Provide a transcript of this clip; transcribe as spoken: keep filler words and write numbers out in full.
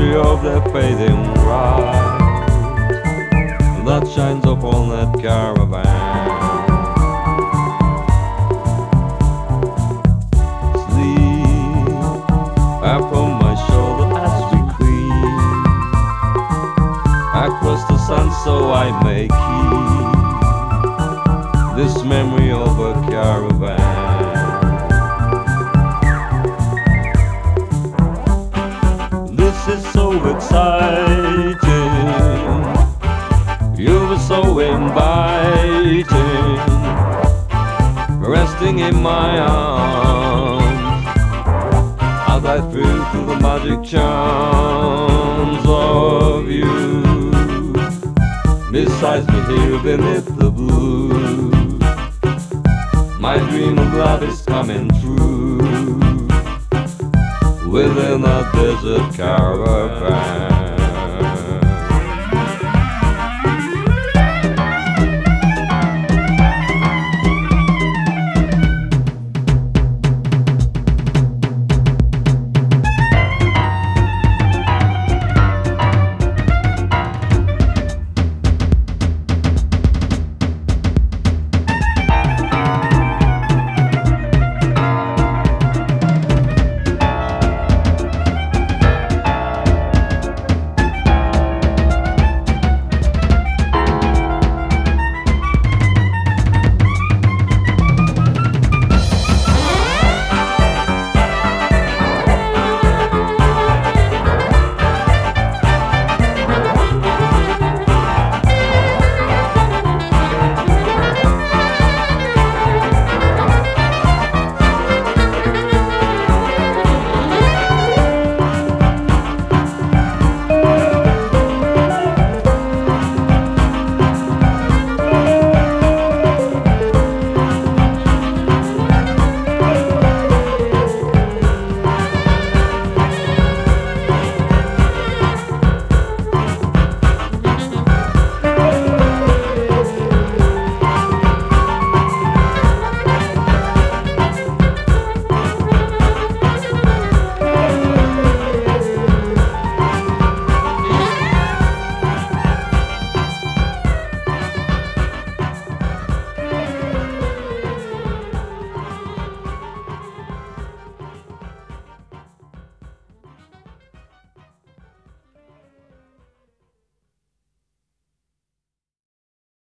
mystery of their fading light that shines upon that caravan. Sleep upon my shoulder as we creep across the sun, so I may keep this memory of a caravan. This is so exciting, you were so inviting, resting in my arms as I flew through the magic charms of you. Besides me here beneath the blue, my dream of love is coming true within a desert caravan.